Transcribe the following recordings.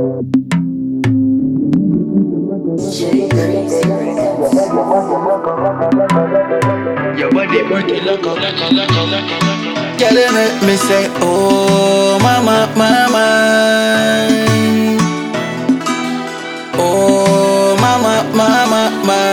Your body pretty loco. Girl, you make me say, oh, mama, mama. Oh, mama, mama,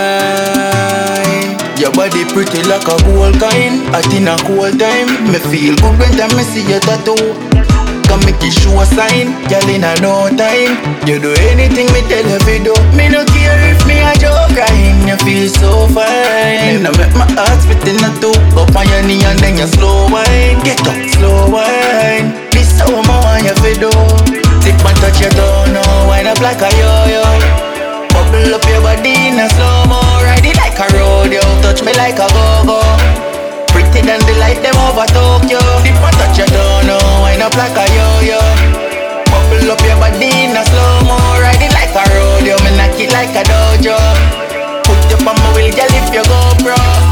my. Your body pretty like a gold kind. Hot in a cold time. Me feel good when time me see your tattoo. Come make you show a sign. Girl, in a no time. You do anything me tell you fi do. Me no care if me a joke crying. You feel so fine. Now make my heart spit in a two. Up on your knee and then you slow wine. Get up, slow wine. This how I want you fi do. Tip and touch your toe now. Wind up like a yo-yo. Bubble up your body in a slow-mo. Ride it like a rodeo. Touch me like a go-go. Pretty than the light them over Tokyo. Dip and touch your toe now. Wind up like a yo-yo. Bubble up your body in a slow-mo. Ride it like a rodeo. Me knock it like a dojo. Put you on my wheel, girl, if you go bro.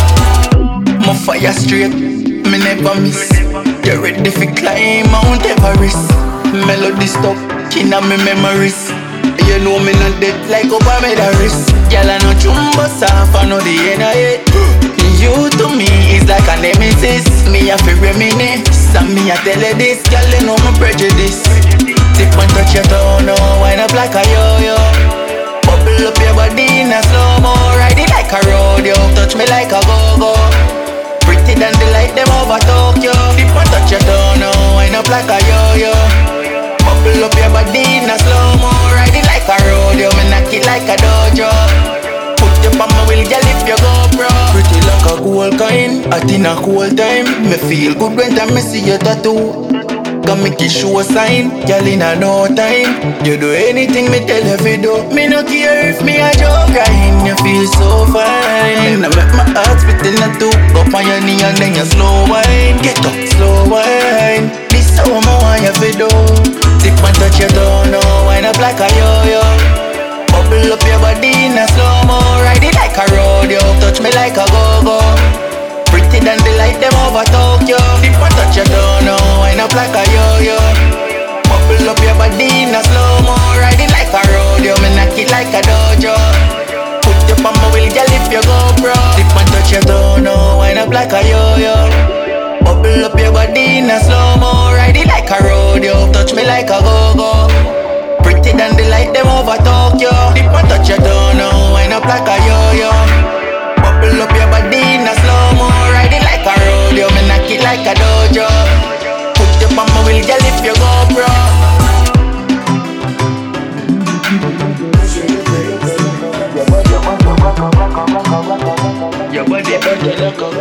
My fire straight, me never miss. You ready fi climb Mount Everest. Melody stuck in my memories. You know me not dead like Opa made a wrist. Girl, I know chumbo soft, I know the end of it. You to me is like a nemesis. Me a fi reminisce, and me a tell you this. Girl, you know my prejudice. Tip and touch your toe now, wind up like a yo-yo. Bubble up your body in a slow-mo. Ride it like a rodeo, touch me like a go-go. Pretty than the light them over Tokyo. Tip and touch your toe now, wind up like a yo-yo. Bubble up your body in a slow-mo. Ride it like a rodeo, me knock it like a dojo. Put you on my wheel, girl, if you go bro. Pretty like a gold kind, hot in a cold time. Me feel good when time me see your tattoo. Come make you show a sign, girl, in a no time. You do anything me tell you fi do. Me no care if me a joke crying. You feel so fine. Now make my heart spit in a two. Up on your knee and then you slow wine. Get up, slow wine. This how I want you fi do. Tip and touch your toe now, wind up like a yo-yo. Bubble up your body in a slow-mo. Ride it like a rodeo, touch me like a go-go. Pretty than the light them over Tokyo. Dip and touch your toe now, wind up like a yo-yo. Bubble up your body in a slow-mo. Ride it like a rodeo, me knock it like a dojo. Put you on my wheel, girl, if you go bro. Dip and touch your toe now, wind up like a yo-yo. Bubble up your body in a slow-mo. Ride it like a rodeo, touch me like a go-go. Pretty than the light them over Tokyo. Dip and touch your toe now, wind up like a yo-yo. Bubble up your body in a slow-mo. Ride it like a rodeo, me knock it like a dojo. Put you on my wheel, girl, if you go bro. Your body pretty loco.